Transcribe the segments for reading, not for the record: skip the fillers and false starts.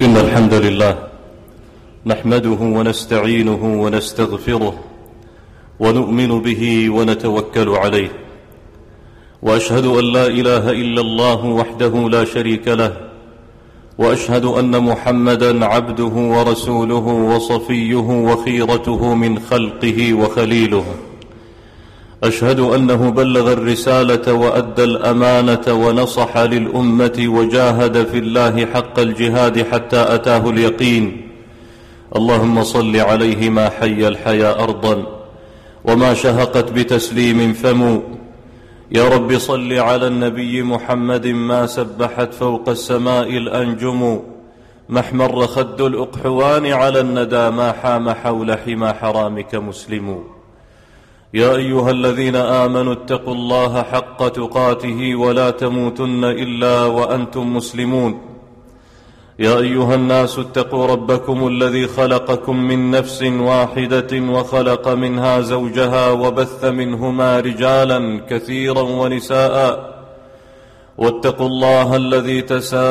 إن الحمد لله نحمده ونستعينه ونستغفره ونؤمن به ونتوكل عليه، وأشهد أن لا إله إلا الله وحده لا شريك له، وأشهد أن محمدًا عبده ورسوله وصفيه وخيرته من خلقه وخليله. أشهد أنه بلغ الرسالة وأدى الأمانة ونصح للأمة وجاهد في الله حق الجهاد حتى أتاه اليقين. اللهم صل عليه ما حي الحيا أرضا وما شهقت بتسليم فم. يا رب صل على النبي محمد ما سبحت فوق السماء الأنجم، ما احمر خد الأقحوان على الندى، ما حام حول حمى حرامك مسلم. يا أيها الذين آمنوا اتقوا الله حق تقاته ولا تموتن إلا وأنتم مسلمون. يا أيها الناس اتقوا ربكم الذي خلقكم من نفس واحدة وخلق منها زوجها وبث منهما رجالا كثيرا ونساء، واتقوا الله الذي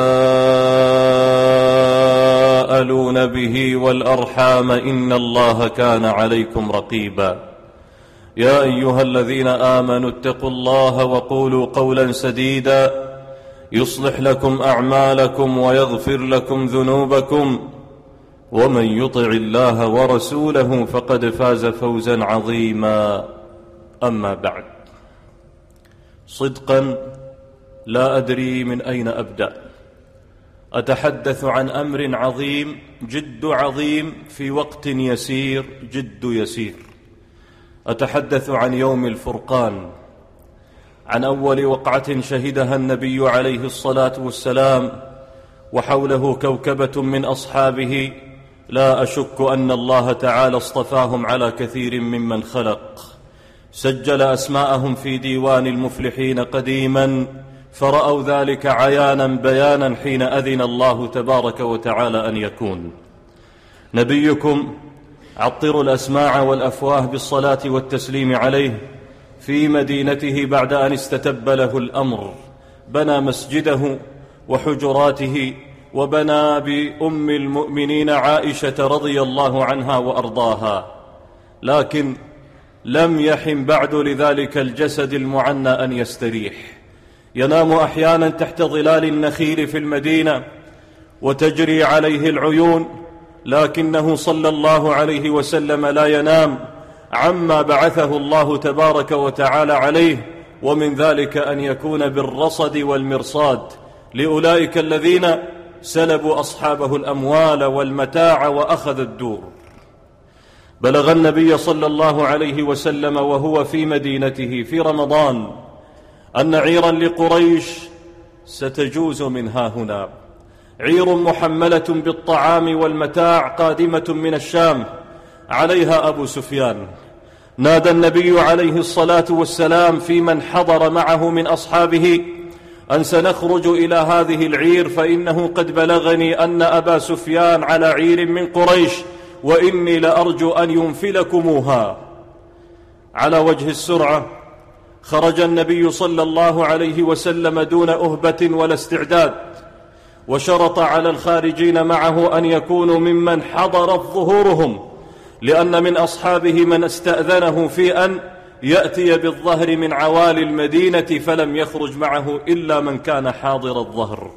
تساءلون به والأرحام إن الله كان عليكم رقيبا. يا أيها الذين آمنوا اتقوا الله وقولوا قولا سديدا يصلح لكم أعمالكم ويغفر لكم ذنوبكم، ومن يطع الله ورسوله فقد فاز فوزا عظيما. أما بعد، صدقا لا أدري من أين أبدأ. أتحدث عن أمر عظيم، جد عظيم، في وقت يسير، جد يسير. أتحدث عن يوم الفرقان، عن أول وقعة شهدها النبي عليه الصلاة والسلام وحوله كوكبة من أصحابه لا أشك أن الله تعالى اصطفاهم على كثير ممن خلق، سجل أسماءهم في ديوان المفلحين قديما، فرأوا ذلك عيانا بيانا حين أذن الله تبارك وتعالى أن يكون. نبيكم عطروا الأسماع والأفواه بالصلاة والتسليم عليه في مدينته بعد أن استتب له الأمر، بنى مسجده وحجراته، وبنى بأم المؤمنين عائشة رضي الله عنها وأرضاها، لكن لم يحن بعد لذلك الجسد المعنى أن يستريح. ينام أحيانا تحت ظلال النخيل في المدينة وتجري عليه العيون، لكنه صلى الله عليه وسلم لا ينام عما بعثه الله تبارك وتعالى عليه، ومن ذلك أن يكون بالرصد والمرصاد لأولئك الذين سلبوا أصحابه الأموال والمتاع وأخذ الدور. بلغ النبي صلى الله عليه وسلم وهو في مدينته في رمضان أن عيرا لقريش ستجوز من هاهنا، عير محملة بالطعام والمتاع قادمة من الشام، عليها أبو سفيان. نادى النبي عليه الصلاة والسلام في من حضر معه من أصحابه أن سنخرج إلى هذه العير، فإنه قد بلغني أن أبا سفيان على عير من قريش، وإني لأرجو أن ينفلكموها. على وجه السرعة خرج النبي صلى الله عليه وسلم دون أهبة ولا استعداد، وشرط على الخارجين معه أن يكونوا ممن حضرت ظهورهم، لأن من أصحابه من استأذنه في أن يأتي بالظهر من عوالي المدينة، فلم يخرج معه إلا من كان حاضر الظهر،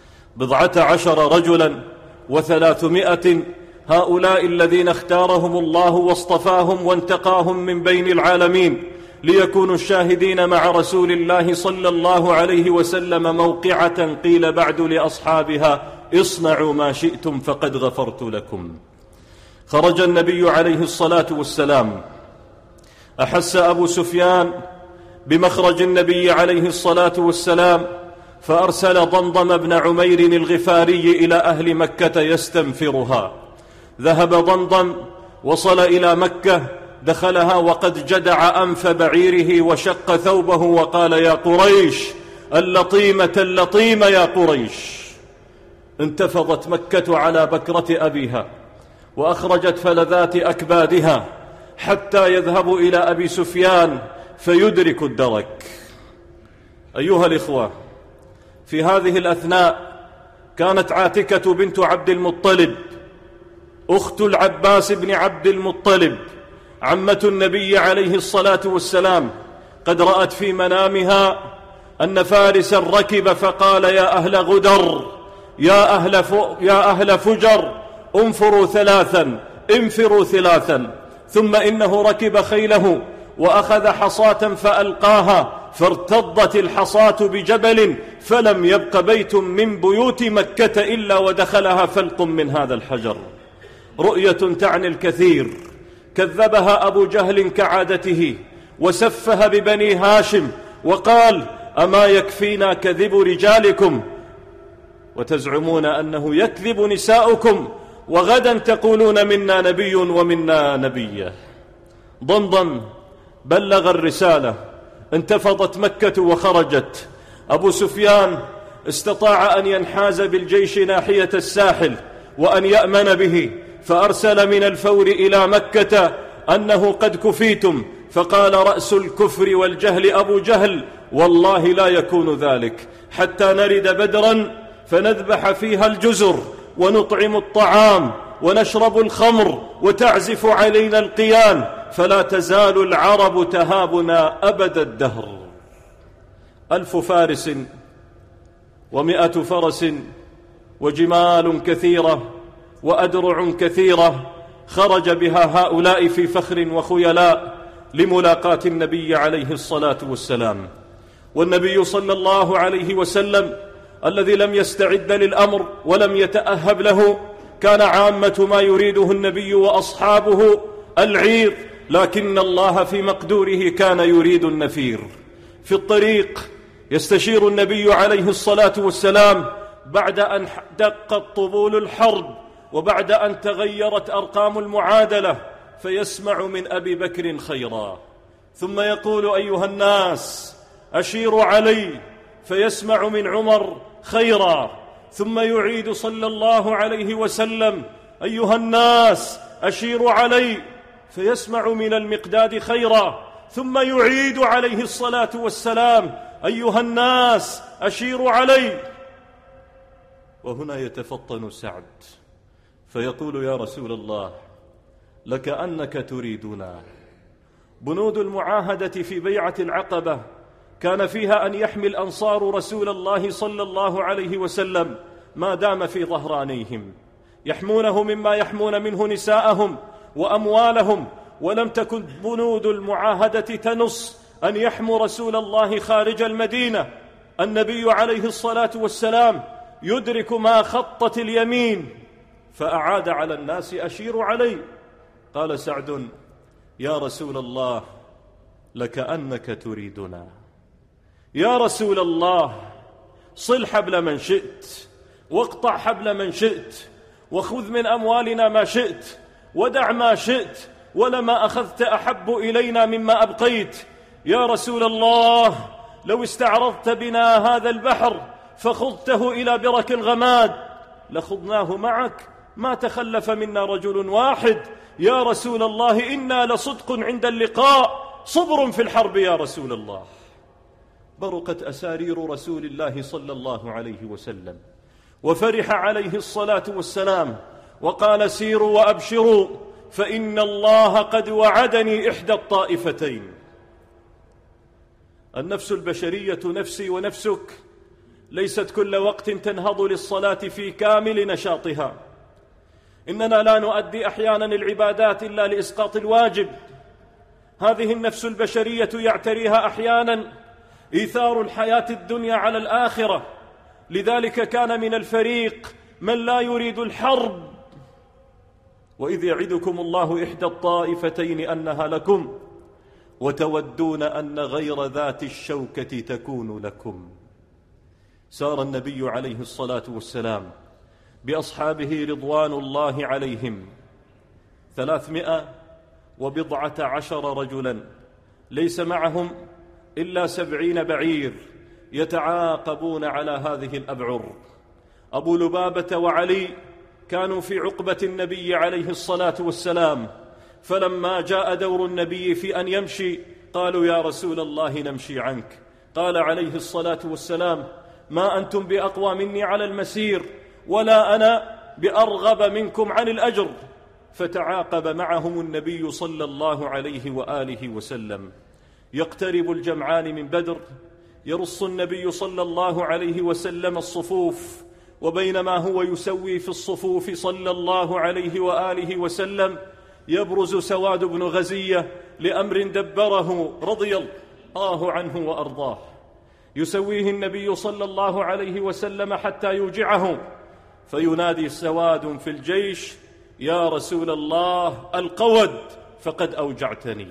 12 رجلا و300. هؤلاء الذين اختارهم الله واصطفاهم وانتقاهم من بين العالمين ليكونوا الشاهدين مع رسول الله صلى الله عليه وسلم موقعة قيل بعد لأصحابها: اصنعوا ما شئتم فقد غفرت لكم. خرج النبي عليه الصلاة والسلام، أحس أبو سفيان بمخرج النبي عليه الصلاة والسلام، فأرسل ضمضم بن عمير الغفاري إلى أهل مكة يستنفرها. ذهب ضمضم، وصل إلى مكة، دخلها وقد جدع أنف بعيره وشق ثوبه وقال: يا قريش، اللطيمة اللطيمة يا قريش. انتفضت مكة على بكرة أبيها، وأخرجت فلذات أكبادها حتى يذهبوا إلى أبي سفيان فيدرك الدرك. أيها الإخوة، في هذه الأثناء كانت عاتكة بنت عبد المطلب أخت العباس بن عبد المطلب عمة النبي عليه الصلاة والسلام قد رأت في منامها أن فارسا ركب فقال: يا أهل غدر، يا أهل فجر، انفروا ثلاثا. ثم إنه ركب خيله وأخذ حصاة فألقاها، فارتضت الحصاة بجبل، فلم يبق بيت من بيوت مكة إلا ودخلها فلق من هذا الحجر. رؤية تعني الكثير. كذبها أبو جهل كعادته وسفه ببني هاشم وقال: أما يكفينا كذب رجالكم وتزعمون أنه يكذب نساؤكم، وغدا تقولون منا نبي ومنا نبية. ضمضم بلغ الرسالة، انتفضت مكة وخرجت. أبو سفيان استطاع أن ينحاز بالجيش ناحية الساحل وأن يأمن به، فأرسل من الفور إلى مكة أنه قد كفيتم، فقال رأس الكفر والجهل أبو جهل: والله لا يكون ذلك حتى نرد بدرا فنذبح فيها الجزر ونطعم الطعام ونشرب الخمر وتعزف علينا القيان، فلا تزال العرب تهابنا أبد الدهر. 1000 فارس و100 فرس وجمال كثيرة وأدرع كثيرة خرج بها هؤلاء في فخر وخيلاء لملاقاة النبي عليه الصلاة والسلام. والنبي صلى الله عليه وسلم الذي لم يستعد للأمر ولم يتأهب له، كان عامة ما يريده النبي وأصحابه العير، لكن الله في مقدوره كان يريد النفير. في الطريق يستشير النبي عليه الصلاة والسلام بعد أن دقت طبول الحرب وبعد أن تغيرت أرقام المعادلة، فيسمع من أبي بكر خيرا، ثم يقول: أيها الناس أشيروا علي، فيسمع من عمر خيرا، ثم يعيد صلى الله عليه وسلم: أيها الناس أشيروا علي، فيسمع من المقداد خيرا، ثم يعيد عليه الصلاة والسلام: أيها الناس أشيروا علي. وهنا يتفطن سعد فيقول: يا رسول الله، لكأنك تريدنا. بنود المعاهدة في بيعة العقبة كان فيها أن يحمي الأنصار رسول الله صلى الله عليه وسلم ما دام في ظهرانيهم، يحمونه مما يحمون منه نساءهم وأموالهم، ولم تكن بنود المعاهدة تنص أن يحموا رسول الله خارج المدينة. النبي عليه الصلاة والسلام يدرك ما خطت اليمين، فأعاد على الناس: أشيروا علي. قال سعد: يا رسول الله، لكأنك تريدنا. يا رسول الله، صل حبل من شئت واقطع حبل من شئت وخذ من أموالنا ما شئت ودع ما شئت، ولما أخذت أحب إلينا مما أبقيت. يا رسول الله، لو استعرضت بنا هذا البحر فخضته إلى برك الغماد لخضناه معك، ما تخلف منا رجل واحد. يا رسول الله، إنا لصدق عند اللقاء، صبر في الحرب يا رسول الله. برقت أسارير رسول الله صلى الله عليه وسلم، وفرح عليه الصلاة والسلام وقال: سيروا وأبشروا، فإن الله قد وعدني إحدى الطائفتين. النفس البشرية نفسي ونفسك ليست كل وقت تنهض للصلاة في كامل نشاطها. إننا لا نؤدي أحيانا العبادات إلا لإسقاط الواجب. هذه النفس البشرية يعتريها أحيانا إيثار الحياة الدنيا على الآخرة، لذلك كان من الفريق من لا يريد الحرب. وإذ يعدكم الله إحدى الطائفتين أنها لكم وتودون أن غير ذات الشوكة تكون لكم. سار النبي عليه الصلاة والسلام بأصحابه رضوان الله عليهم 310 رجلا، ليس معهم إلا 70 بعير يتعاقبون على هذه الأبعر. أبو لبابة وعلي كانوا في عقبة النبي عليه الصلاة والسلام، فلما جاء دور النبي في أن يمشي قالوا: يا رسول الله، نمشي عنك. قال عليه الصلاة والسلام: ما أنتم بأقوى مني على المسير، ولا أنا بأرغب منكم عن الأجر. فتعاقب معهم النبي صلى الله عليه وآله وسلم. يقترب الجمعان من بدر، يرص النبي صلى الله عليه وسلم الصفوف، وبينما هو يسوي في الصفوف صلى الله عليه وآله وسلم يبرز سواد بن غزية لأمر دبره رضي الله عنه وأرضاه. يسويه النبي صلى الله عليه وسلم حتى يوجعه، فينادي سواد في الجيش: يا رسول الله القود فقد أوجعتني.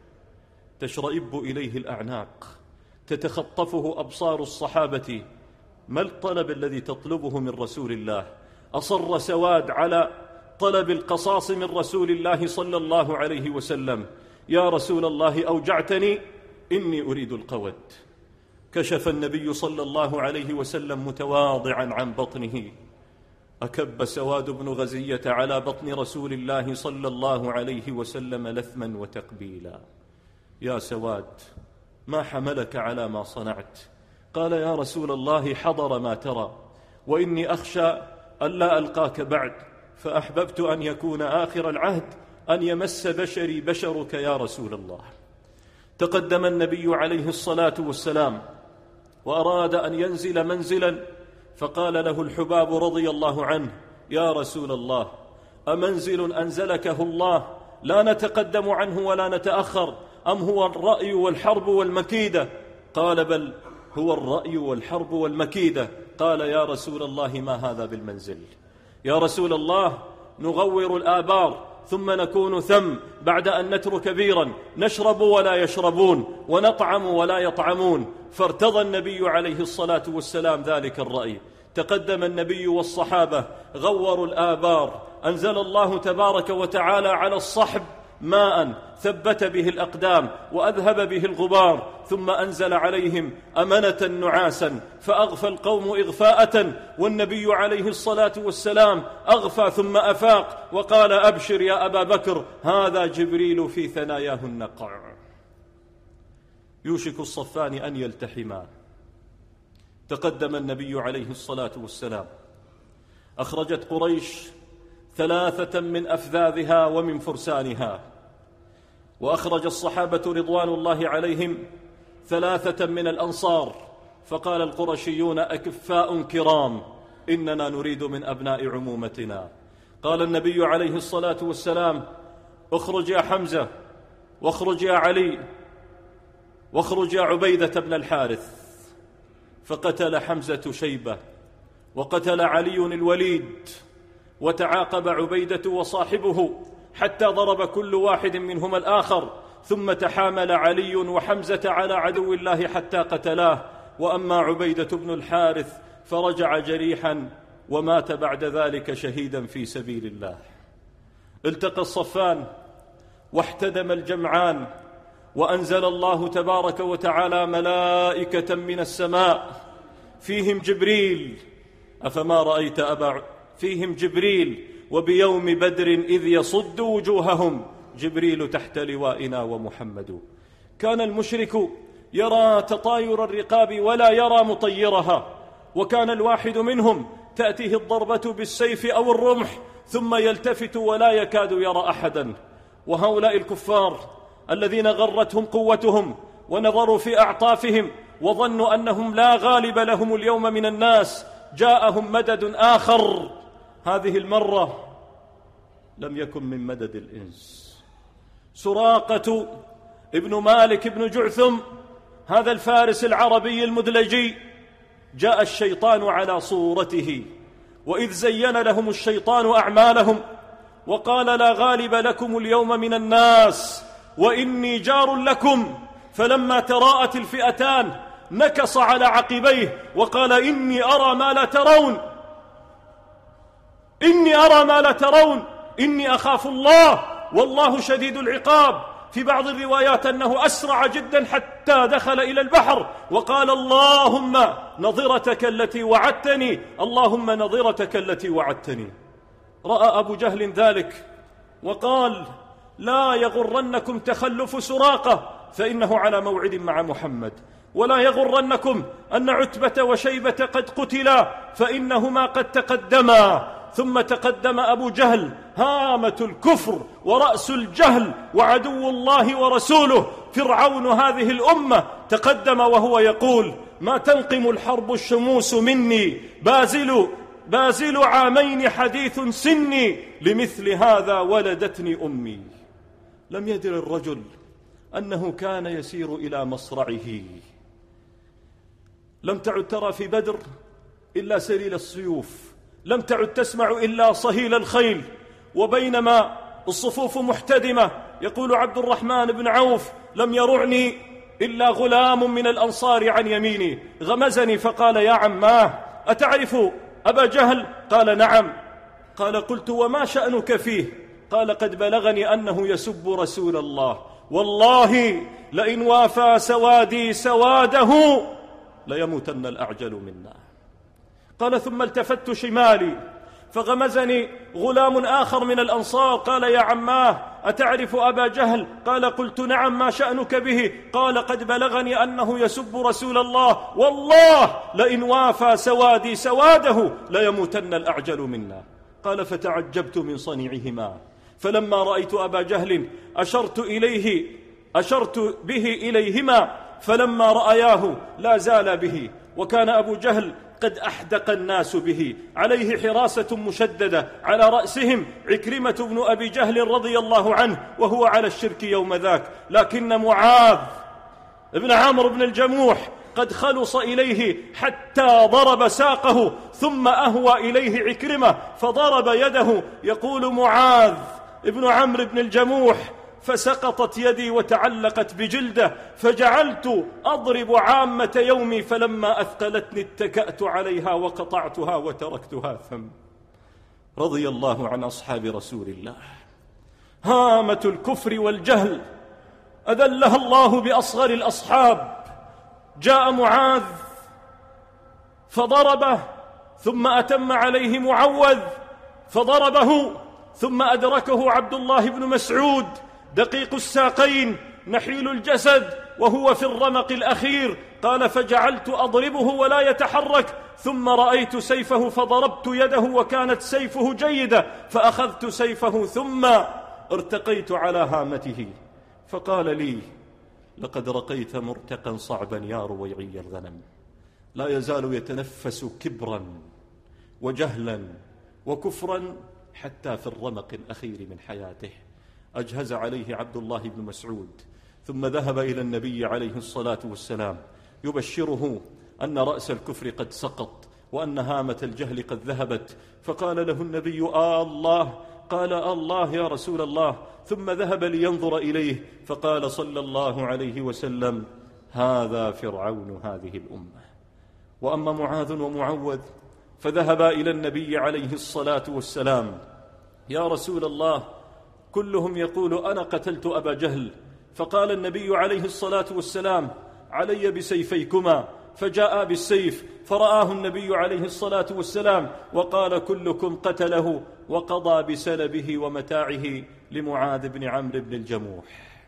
تشرئب إليه الأعناق، تتخطفه أبصار الصحابة: ما الطلب الذي تطلبه من رسول الله؟ أصر سواد على طلب القصاص من رسول الله صلى الله عليه وسلم: يا رسول الله أوجعتني، إني أريد القود. كشف النبي صلى الله عليه وسلم متواضعا عن بطنه، أكب سواد بن غزية على بطن رسول الله صلى الله عليه وسلم لثما وتقبيلا. يا سواد، ما حملك على ما صنعت؟ قال: يا رسول الله حضر ما ترى، وإني أخشى ألا ألقاك بعد، فأحببت أن يكون آخر العهد أن يمس بشري بشرك يا رسول الله. تقدم النبي عليه الصلاة والسلام وأراد أن ينزل منزلا، فقال له الحباب رضي الله عنه: يا رسول الله، أمنزل أنزلكه الله لا نتقدم عنه ولا نتأخر، أم هو الرأي والحرب والمكيدة؟ قال: بل هو الرأي والحرب والمكيدة. قال: يا رسول الله، ما هذا بالمنزل؟ يا رسول الله، نغور الآبار ثم نكون ثم، بعد أن نترك بيرا نشرب ولا يشربون ونطعم ولا يطعمون. فارتضى النبي عليه الصلاة والسلام ذلك الرأي. تقدم النبي والصحابة غوروا الآبار، أنزل الله تبارك وتعالى على الصحب ماء ثبت به الأقدام وأذهب به الغبار، ثم أنزل عليهم أمنة نعاسا فأغفى القوم إغفاءة، والنبي عليه الصلاة والسلام أغفى ثم أفاق وقال: أبشر يا أبا بكر، هذا جبريل في ثناياه النقع. يوشك الصفان أن يلتحما. تقدم النبي عليه الصلاة والسلام. أخرجت قريش 3 من أفذاذها ومن فرسانها، وأخرج الصحابة رضوان الله عليهم 3 من الأنصار. فقال القرشيون: أكفاء كرام، إننا نريد من أبناء عمومتنا. قال النبي عليه الصلاة والسلام: اخرج يا حمزة، واخرج يا علي، واخرج يا عبيدة بن الحارث. فقتل حمزة شيبة، وقتل علي الوليد، وتعاقب عبيدة وصاحبه حتى ضرب كل واحد منهما الآخر، ثم تحامل علي وحمزة على عدو الله حتى قتلاه. وأما عبيدة بن الحارث فرجع جريحا ومات بعد ذلك شهيدا في سبيل الله. التقى الصفان واحتدم الجمعان، وأنزل الله تبارك وتعالى ملائكة من السماء فيهم جبريل. أفما رأيت فيهم جبريل وبيوم بدر إذ يصد وجوههم جبريل تحت لوائنا ومحمد. كان المشرك يرى تطاير الرقاب ولا يرى مطيرها، وكان الواحد منهم تأتيه الضربة بالسيف أو الرمح ثم يلتفت ولا يكاد يرى أحدا. وهؤلاء الكفار الذين غرتهم قوتهم ونظروا في أعطافهم وظنوا أنهم لا غالب لهم اليوم من الناس، جاءهم مدد آخر. هذه المرة لم يكن من مدد الإنس. سراقة ابن مالك ابن جعثم، هذا الفارس العربي المدلجي، جاء الشيطان على صورته، وإذ زين لهم الشيطان أعمالهم وقال: لا غالب لكم اليوم من الناس وإني جار لكم. فلما تراءت الفئتان نكص على عقبيه وقال: إني أرى ما لا ترون، إني أرى ما لا ترون، إني أخاف الله والله شديد العقاب. في بعض الروايات أنه أسرع جدا حتى دخل إلى البحر وقال: اللهم نظرتك التي وعدتني، اللهم نظرتك التي وعدتني. رأى أبو جهل ذلك وقال: لا يغرنكم تخلف سراقة، فإنه على موعد مع محمد. ولا يغرنكم أن عتبة وشيبة قد قتلا فإنهما قد تقدما. ثم تقدم أبو جهل هامة الكفر ورأس الجهل وعدو الله ورسوله فرعون هذه الأمة، تقدم وهو يقول: ما تنقم الحرب الشموس مني، بازل عامين حديث سني، لمثل هذا ولدتني أمي. لم يدر الرجل أنه كان يسير إلى مصرعه. لم تعد ترى في بدر إلا سليل السيوف، لم تعد تسمع إلا صهيل الخيل. وبينما الصفوف محتدمة يقول عبد الرحمن بن عوف: لم يرعني إلا غلام من الأنصار عن يميني، غمزني فقال: يا عماه أتعرف أبا جهل؟ قال: نعم. قال: قلت: وما شأنك فيه؟ قال: قد بلغني أنه يسب رسول الله، والله لئن وافى سوادي سواده ليموتن الأعجل منا. قال: ثم التفت شمالي فغمزني غلام آخر من الأنصار، قال: يا عماه أتعرف أبا جهل؟ قال: قلت: نعم. ما شأنك به؟ قال: قد بلغني أنه يسب رسول الله، والله لئن وافى سوادي سواده ليموتن الأعجل منا. قال: فتعجبت من صنيعهما، فلما رأيت أبا جهل أشرت به إليهما، فلما رأياه لا زال به، وكان أبو جهل قد أحدق الناس به، عليه حراسة مشددة، على رأسهم عكرمة بن أبي جهل رضي الله عنه وهو على الشرك يوم ذاك، لكن معاذ ابن عمرو بن الجموح قد خلص إليه حتى ضرب ساقه، ثم أهوى إليه عكرمة فضرب يده. يقول معاذ ابن عمرو بن الجموح: فسقطت يدي وتعلقت بجلده، فجعلت أضرب عامة يومي، فلما أثقلتني اتكأت عليها وقطعتها وتركتها ثم. رضي الله عن أصحاب رسول الله. هامة الكفر والجهل أذلها الله بأصغر الأصحاب. جاء معاذ فضربه، ثم أتم عليه معوذ فضربه، ثم أدركه عبد الله بن مسعود دقيق الساقين نحيل الجسد وهو في الرمق الأخير. قال: فجعلت أضربه ولا يتحرك، ثم رأيت سيفه فضربت يده وكانت سيفه جيدة، فأخذت سيفه ثم ارتقيت على هامته، فقال لي: لقد رقيت مرتقا صعبا يا رويعي الغنم. لا يزال يتنفس كبرا وجهلا وكفرا حتى في الرمق الأخير من حياته. أجهز عليه عبد الله بن مسعود، ثم ذهب إلى النبي عليه الصلاة والسلام يبشره أن رأس الكفر قد سقط وأن هامة الجهل قد ذهبت. فقال له النبي: الله. قال: الله يا رسول الله. ثم ذهب لينظر إليه، فقال صلى الله عليه وسلم: هذا فرعون هذه الأمة. وأما معاذ ومعوذ فذهبا إلى النبي عليه الصلاة والسلام: يا رسول الله، كلهم يقول أنا قتلت أبا جهل. فقال النبي عليه الصلاة والسلام: علي بسيفيكما. فجاء بالسيف فرآه النبي عليه الصلاة والسلام وقال: كلكم قتله، وقضى بسلبه ومتاعه لمعاذ بن عمرو بن الجموح.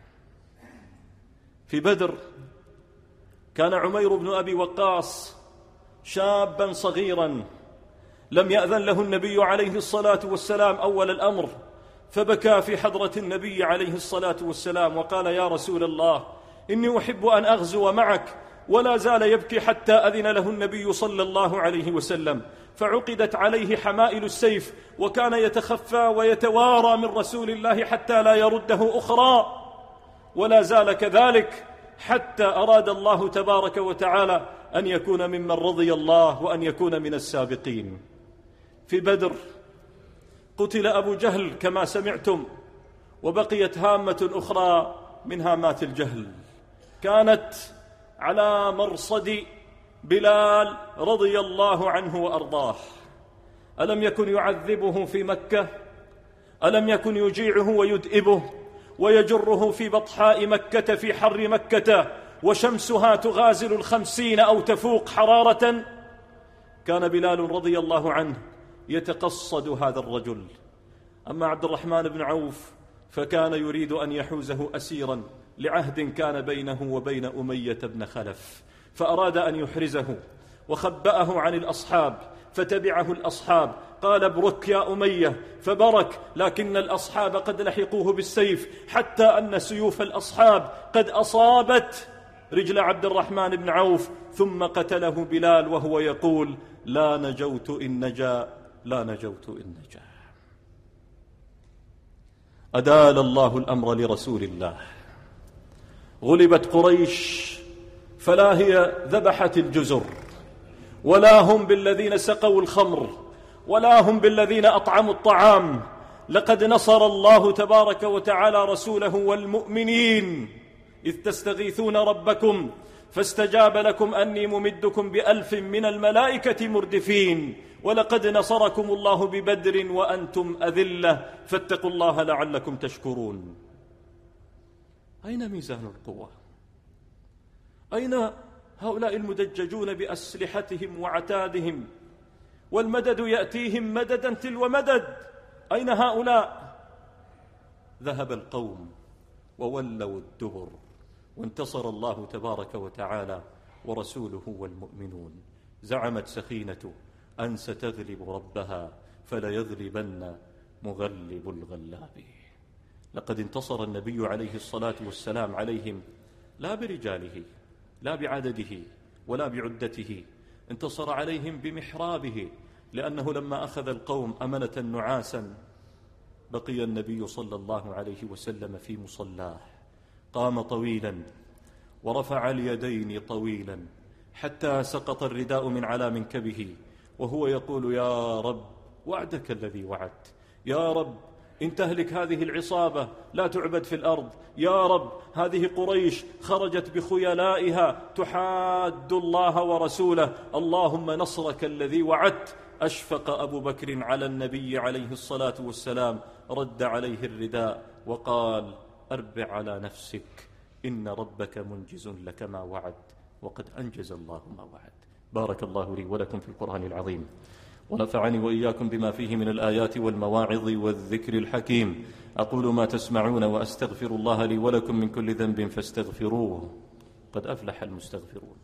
في بدر كان عمير بن أبي وقاص شابا صغيرا، لم يأذن له النبي عليه الصلاة والسلام أول الأمر، فبكى في حضرة النبي عليه الصلاة والسلام وقال: يا رسول الله، إني أحب أن أغزو معك. ولا زال يبكي حتى أذن له النبي صلى الله عليه وسلم، فعقدت عليه حمائل السيف، وكان يتخفى ويتوارى من رسول الله حتى لا يرده أخرى، ولا زال كذلك حتى أراد الله تبارك وتعالى أن يكون ممن رضي الله وأن يكون من السابقين. في بدر قتل أبو جهل كما سمعتم، وبقيت هامة أخرى من هامات الجهل كانت على مرصد بلال رضي الله عنه وأرضاه. ألم يكن يعذبه في مكة؟ ألم يكن يجيعه ويدئبه ويجره في بطحاء مكة في حر مكة وشمسها تغازل 50 أو تفوق حرارة؟ كان بلال رضي الله عنه يتقصد هذا الرجل. أما عبد الرحمن بن عوف فكان يريد أن يحوزه أسيرا لعهد كان بينه وبين أمية بن خلف، فأراد أن يحرزه وخبأه عن الأصحاب، فتبعه الأصحاب، قال ابرك يا أمية، فبرك، لكن الأصحاب قد لحقوه بالسيف، حتى أن سيوف الأصحاب قد أصابت رجل عبد الرحمن بن عوف، ثم قتله بلال وهو يقول لا نجوت إن نجا، لا نجوت إن نجا. أدال الله الأمر لرسول الله. غلبت قريش فلا هي ذبحت الجزر، ولا هم بالذين سقوا الخمر، ولا هم بالذين أطعموا الطعام. لقد نصر الله تبارك وتعالى رسوله والمؤمنين إذ تستغيثون ربكم فاستجاب لكم أني ممدكم ب1000 من الملائكة مردفين، ولقد نصركم الله ببدر وأنتم أذلة فاتقوا الله لعلكم تشكرون. أين ميزان القوة؟ أين هؤلاء المدججون بأسلحتهم وعتادهم والمدد يأتيهم مددا تلو مدد؟ أين هؤلاء؟ ذهب القوم وولوا الدبر، وانتصر الله تبارك وتعالى ورسوله والمؤمنون. زعمت سخينة أن ستغلب ربها فليغلبن مغلب الغلاب. لقد انتصر النبي عليه الصلاة والسلام عليهم لا برجاله، لا بعدده ولا بعدته، انتصر عليهم بمحرابه، لأنه لما أخذ القوم أمنة نعاسا بقي النبي صلى الله عليه وسلم في مصلاه، قام طويلا ورفع اليدين طويلا حتى سقط الرداء من على منكبه، وهو يقول يا رب وعدك الذي وعدت، يا رب إن تهلك هذه العصابة لا تعبد في الأرض، يا رب هذه قريش خرجت بخيلائها تحاد الله ورسوله، اللهم نصرك الذي وعدت. أشفق أبو بكر على النبي عليه الصلاة والسلام، رد عليه الرداء وقال أربع على نفسك إن ربك منجز لك ما وعد، وقد أنجز الله ما وعد. بارك الله لي ولكم في القرآن العظيم، ونفعني وإياكم بما فيه من الآيات والمواعظ والذكر الحكيم. أقول ما تسمعون وأستغفر الله لي ولكم من كل ذنب فاستغفروه، قد أفلح المستغفرون.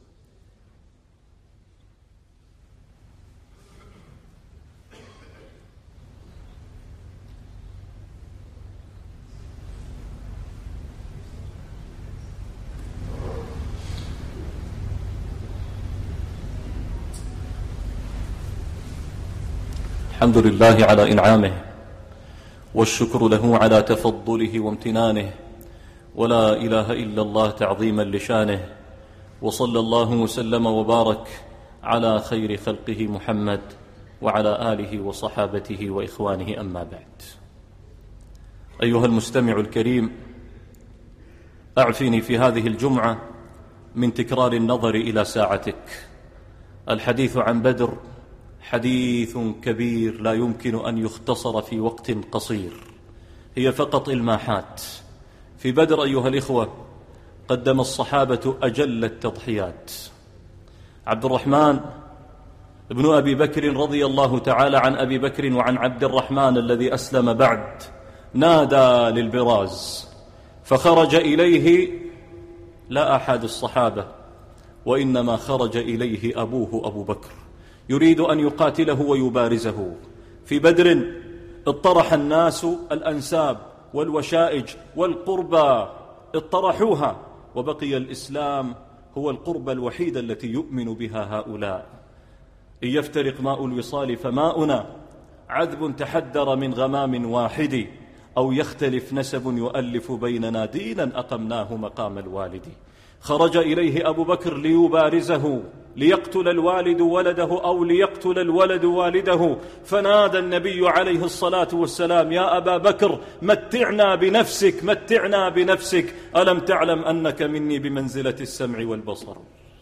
الحمد لله على إنعامه، والشكر له على تفضله وامتنانه، ولا إله إلا الله تعظيما لشانه، وصلى الله وسلم وبارك على خير خلقه محمد وعلى آله وصحابته وإخوانه، أما بعد. أيها المستمع الكريم، أعفني في هذه الجمعة من تكرار النظر إلى ساعتك. الحديث عن بدر حديث كبير لا يمكن أن يختصر في وقت قصير، هي فقط إلماحات. في بدر أيها الإخوة قدم الصحابة أجل التضحيات. عبد الرحمن ابن أبي بكر رضي الله تعالى عن أبي بكر وعن عبد الرحمن الذي أسلم بعد نادى للبراز، فخرج إليه لا أحد الصحابة، وإنما خرج إليه أبوه أبو بكر يريد أن يقاتله ويبارزه. في بدر اطرح الناس الأنساب والوشائج والقربى، اطرحوها، وبقي الإسلام هو القربى الوحيدة التي يؤمن بها هؤلاء. إن يفترق ماء الوصال فماؤنا عذب تحدر من غمام واحد، أو يختلف نسب يؤلف بيننا دينا أقمناه مقام الوالد. خرج إليه أبو بكر ليبارزه، ليقتل الوالد ولده أو ليقتل الولد والده، فنادى النبي عليه الصلاة والسلام يا أبا بكر متعنا بنفسك، متعنا بنفسك، ألم تعلم أنك مني بمنزلة السمع والبصر.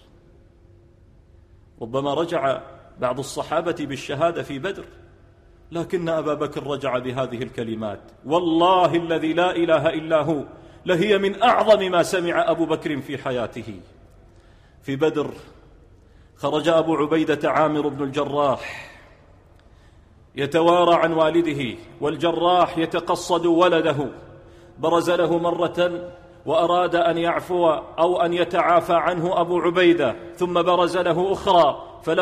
ربما رجع بعض الصحابة بالشهادة في بدر، لكن أبا بكر رجع بهذه الكلمات، والله الذي لا إله إلا هو لهي من أعظم ما سمع أبو بكر في حياته. في بدر خرج أبو عبيدة عامر بن الجراح يتوارى عن والده، والجراح يتقصد ولده، برز له مرة وأراد أن يعفو أو أن يتعافى عنه أبو عبيدة، ثم برز له أخرى،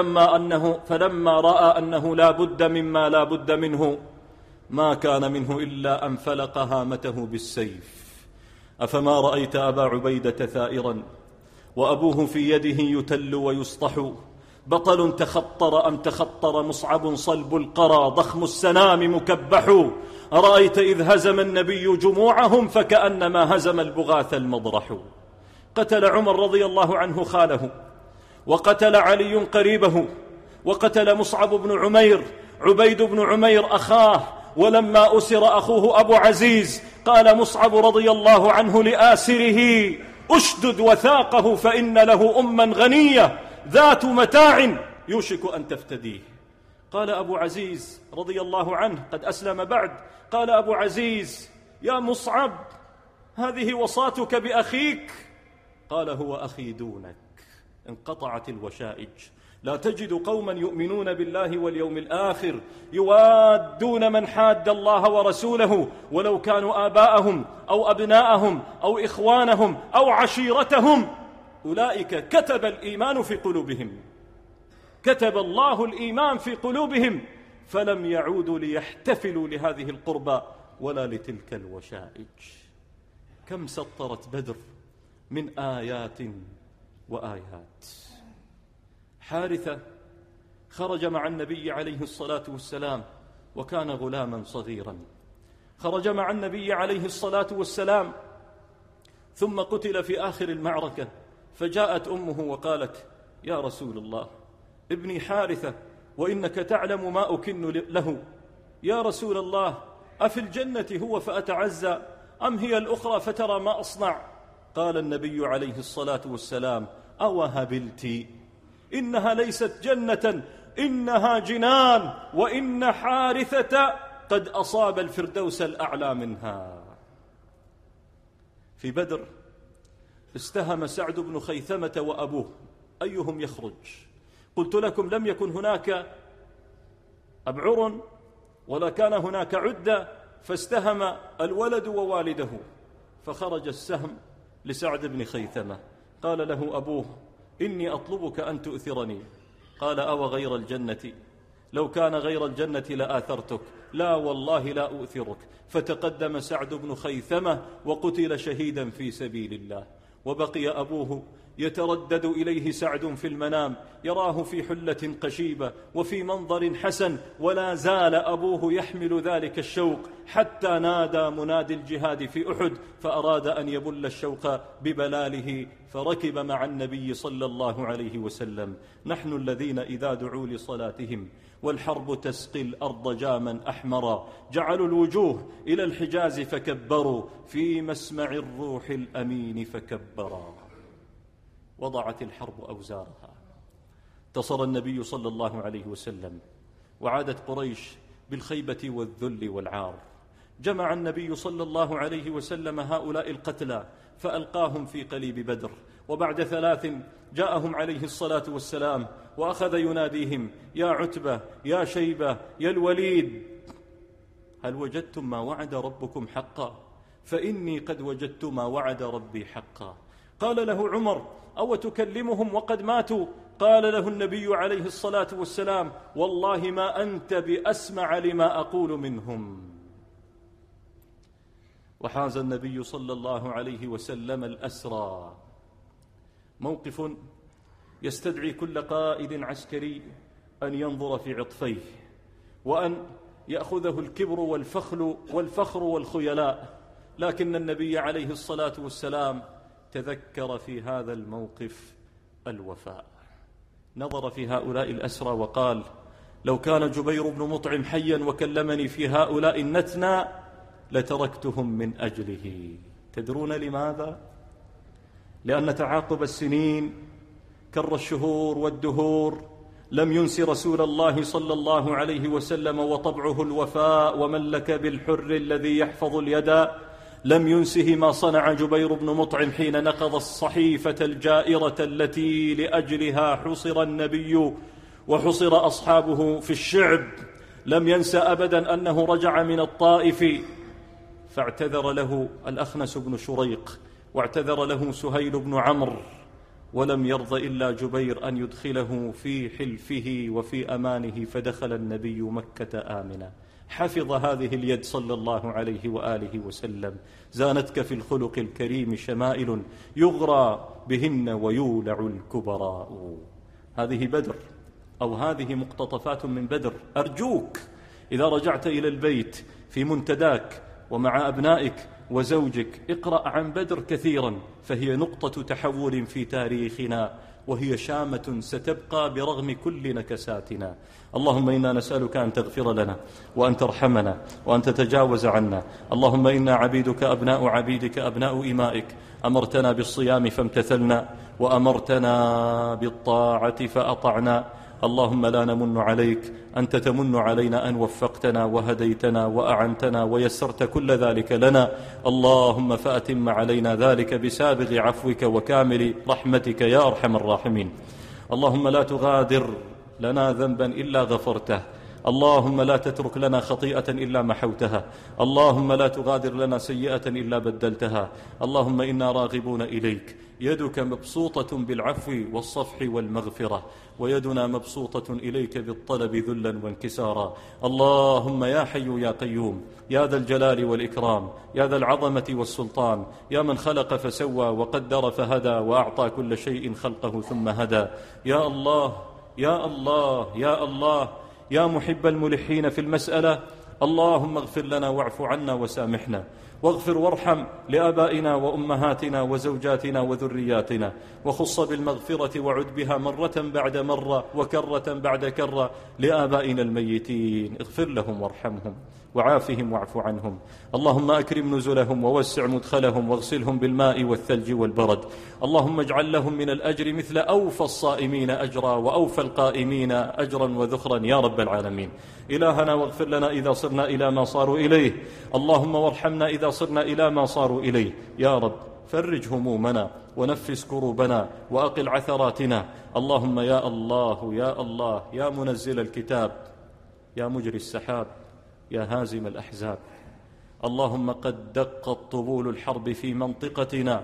فلما رأى أنه لا بد مما لا بد منه ما كان منه إلا أن فلق هامته بالسيف. أفما رأيت أبا عبيدة ثائرا وأبوه في يده يتل ويسطح؟ بطل تخطر أم تخطر مصعب صلب القرى ضخم السنام مكبح؟ أرأيت إذ هزم النبي جموعهم فكأنما هزم البغاث المضرح. قتل عمر رضي الله عنه خاله، وقتل علي قريبه، وقتل مصعب بن عمير عبيد بن عمير أخاه. ولما أسر أخوه أبو عزيز قال مصعب رضي الله عنه لآسره: أشدد وثاقه فإن له أما غنية ذات متاع يوشك أن تفتديه. قال أبو عزيز رضي الله عنه قد أسلم بعد، قال أبو عزيز: يا مصعب، هذه وصاتك بأخيك؟ قال: هو أخي دونك. انقطعت الوشائج. لا تجد قوما يؤمنون بالله واليوم الآخر يوادون من حاد الله ورسوله ولو كانوا آباءهم أو أبناءهم أو إخوانهم أو عشيرتهم. أولئك كتب الإيمان في قلوبهم، كتب الله الإيمان في قلوبهم، فلم يعودوا ليحتفلوا لهذه القربى ولا لتلك الوشائج. كم سطرت بدر من آيات وآيات. حارثة خرج مع النبي عليه الصلاة والسلام وكان غلاما صغيرا، خرج مع النبي عليه الصلاة والسلام ثم قتل في آخر المعركة، فجاءت أمه وقالت: يا رسول الله، ابني حارثة وإنك تعلم ما أكن له. يا رسول الله، أفي الجنة هو فأتعزى أم هي الأخرى فترى ما أصنع؟ قال النبي عليه الصلاة والسلام: أوهبلت؟ إنها ليست جنة، إنها جنان، وإن حارثة قد أصاب الفردوس الأعلى منها. في بدر استهم سعد بن خيثمة وأبوه أيهم يخرج. قلت لكم لم يكن هناك أبعر ولا كان هناك عدة، فاستهم الولد ووالده، فخرج السهم لسعد بن خيثمة. قال له أبوه: إني أطلبك أن تؤثرني. قال: أو غير الجنة؟ لو كان غير الجنة لآثرتك. لا والله لا أؤثرك. فتقدم سعد بن خيثمة وقتل شهيدا في سبيل الله. وبقي أبوه يتردد إليه سعد في المنام، يراه في حلة قشيبة وفي منظر حسن، ولا زال أبوه يحمل ذلك الشوق حتى نادى منادي الجهاد في أحد، فأراد أن يبل الشوق ببلاله، فركب مع النبي صلى الله عليه وسلم. نحن الذين إذا دعوا لصلاتهم والحرب تسقي الأرض جاما أحمرا، جعلوا الوجوه إلى الحجاز فكبروا، في مسمع الروح الأمين فكبرا. وضعت الحرب أوزارها، انتصر النبي صلى الله عليه وسلم، وعادت قريش بالخيبة والذل والعار. جمع النبي صلى الله عليه وسلم هؤلاء القتلى فألقاهم في قليب بدر، وبعد 3 جاءهم عليه الصلاة والسلام وأخذ يناديهم: يا عتبة، يا شيبة، يا الوليد، هل وجدتم ما وعد ربكم حقا؟ فإني قد وجدت ما وعد ربي حقا. قال له عمر: أو تكلمهم وقد ماتوا؟ قال له النبي عليه الصلاة والسلام: والله ما أنت بأسمع لما أقول منهم. وحاز النبي صلى الله عليه وسلم الأسرى، موقف يستدعي كل قائد عسكري أن ينظر في عطفيه، وأن يأخذه الكبر والفخر والخيلاء، لكن النبي عليه الصلاة والسلام تذكر في هذا الموقف الوفاء. نظر في هؤلاء الأسرى وقال: لو كان جبير بن مطعم حيا وكلمني في هؤلاء النتنى لتركتهم من أجله. تدرون لماذا؟ لأن تعاقب السنين كر الشهور والدهور لم ينس رسول الله صلى الله عليه وسلم، وطبعه الوفاء، ومن لك بالحر الذي يحفظ اليد لم ينسه ما صنع جبير بن مطعم حين نقض الصحيفة الجائرة التي لأجلها حصر النبي وحصر أصحابه في الشعب. لم ينس أبدا أنه رجع من الطائف فاعتذر له الأخنس بن شريق واعتذر له سهيل بن عمرو، ولم يرض إلا جبير أن يدخله في حلفه وفي أمانه، فدخل النبي مكة آمنا. حفظ هذه اليد صلى الله عليه وآله وسلم. زانتك في الخلق الكريم شمائل يغرى بهن ويولع الكبراء. هذه بدر، أو هذه مقتطفات من بدر. أرجوك إذا رجعت إلى البيت في منتداك ومع أبنائك وزوجك، اقرأ عن بدر كثيرا، فهي نقطة تحول في تاريخنا، وهي شامة ستبقى برغم كل نكساتنا. اللهم إنا نسألك أن تغفر لنا وأن ترحمنا وأن تتجاوز عنا. اللهم إنا عبيدك أبناء عبيدك أبناء إمائك، أمرتنا بالصيام فامتثلنا، وأمرتنا بالطاعة فأطعنا. اللهم لا نمن عليك، أنت تمن علينا أن وفقتنا وهديتنا وأعنتنا ويسرت كل ذلك لنا. اللهم فأتم علينا ذلك بسابغ عفوك وكامل رحمتك يا أرحم الراحمين. اللهم لا تغادر لنا ذنبا إلا غفرته، اللهم لا تترك لنا خطيئة إلا محوتها، اللهم لا تغادر لنا سيئة إلا بدلتها. اللهم إنا راغبون إليك، يدك مبسوطة بالعفو والصفح والمغفرة، ويدنا مبسوطة إليك بالطلب ذلا وانكسارا. اللهم يا حي يا قيوم، يا ذا الجلال والإكرام، يا ذا العظمة والسلطان، يا من خلق فسوى وقدر فهدى وأعطى كل شيء خلقه ثم هدى. يا الله يا الله يا الله، يا محب الملحين في المسألة، اللهم اغفر لنا واعف عنا وسامحنا، واغفر وارحم لآبائنا وأمهاتنا وزوجاتنا وذرياتنا، وخص بالمغفرة وعد بها مرة بعد مرة وكرة بعد كرة لآبائنا الميتين. اغفر لهم وارحمهم وعافهم واعف عنهم. اللهم أكرم نزلهم ووسع مدخلهم واغسلهم بالماء والثلج والبرد. اللهم اجعل لهم من الأجر مثل أوفى الصائمين أجرا وأوفى القائمين أجرا وذخرا يا رب العالمين. إلهنا واغفر لنا إذا صرنا إلى ما صاروا إليه، اللهم وارحمنا إذا صرنا إلى ما صاروا إليه يا رب. فرج همومنا ونفس كروبنا وأقل عثراتنا. اللهم يا الله يا الله، يا منزل الكتاب، يا مجري السحاب، يا هازم الأحزاب. اللهم قد دقت طبول الحرب في منطقتنا،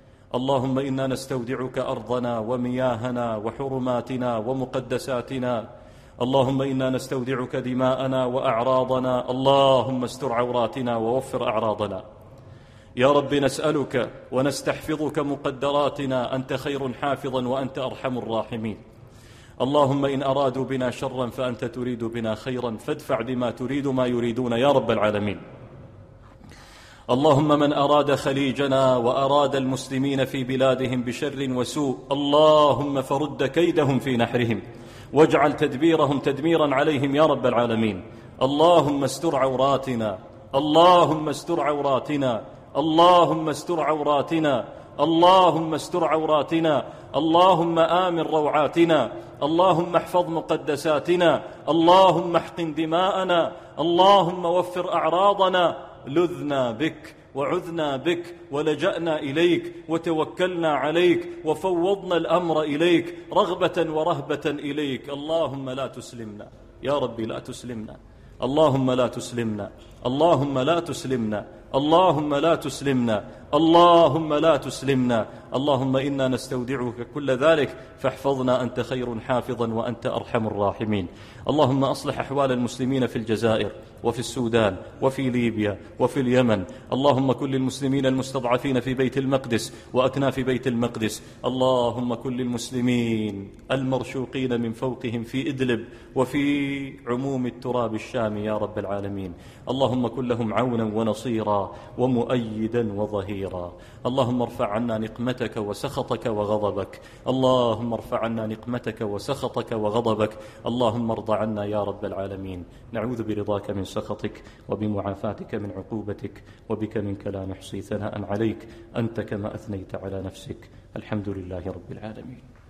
اللهم إنا نستودعك أرضنا ومياهنا وحرماتنا ومقدساتنا. اللهم إنا نستودعك دماءنا وأعراضنا، اللهم استر عوراتنا ووفر أعراضنا. يا رب نسألك ونستحفظك مقدراتنا، أنت خير حافظا وأنت أرحم الراحمين. اللهم إن أرادوا بنا شرا فأنت تريد بنا خيرا، فادفع بما تريد ما يريدون يا رب العالمين. اللهم من أراد خليجنا وأراد المسلمين في بلادهم بشر وسوء، اللهم فرد كيدهم في نحرهم، واجعل تدبيرهم تدميرا عليهم يا رب العالمين. اللهم استر عوراتنا، اللهم استر عوراتنا، اللهم استر عوراتنا، اللهم استر عوراتنا، اللهم آمن روعاتنا، اللهم احفظ مقدساتنا، اللهم احقن دماءنا، اللهم وفر أعراضنا. لذنا بك وعذنا بك ولجأنا إليك وتوكلنا عليك وفوضنا الأمر إليك رغبة ورهبة إليك. اللهم لا تسلمنا يا ربي، لا تسلمنا، اللهم لا تسلمنا، اللهم لا تسلمنا، اللهم لا تسلمنا، اللهم لا تسلمنا. اللهم إنا نستودعك كل ذلك فاحفظنا، أنت خير حافظا وأنت أرحم الراحمين. اللهم أصلح أحوال المسلمين في الجزائر وفي السودان وفي ليبيا وفي اليمن. اللهم كل المسلمين المستضعفين في بيت المقدس وأكناف بيت المقدس. اللهم كل المسلمين المرشوقين من فوقهم في إدلب وفي عموم التراب الشامي يا رب العالمين. اللهم كن لهم عونا ونصيرا ومؤيدا وظهيرا. اللهم ارفع عنا نقمتك وسخطك وغضبك، اللهم ارفع عنا نقمتك وسخطك وغضبك. اللهم ارض عنا يا رب العالمين. نعوذ برضاك من سخطك وبمعافاتك من عقوبتك، وبك منك لا نحصي ثناء عليك، أنت كما أثنيت على نفسك. الحمد لله رب العالمين.